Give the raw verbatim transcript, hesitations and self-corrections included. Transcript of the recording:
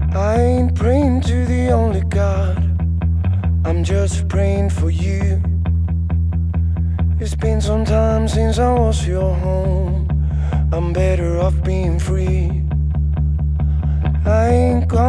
I ain't praying to the only God, I'm just praying for you. It's been some time since I was your home, I'm better off being free. I ain't gone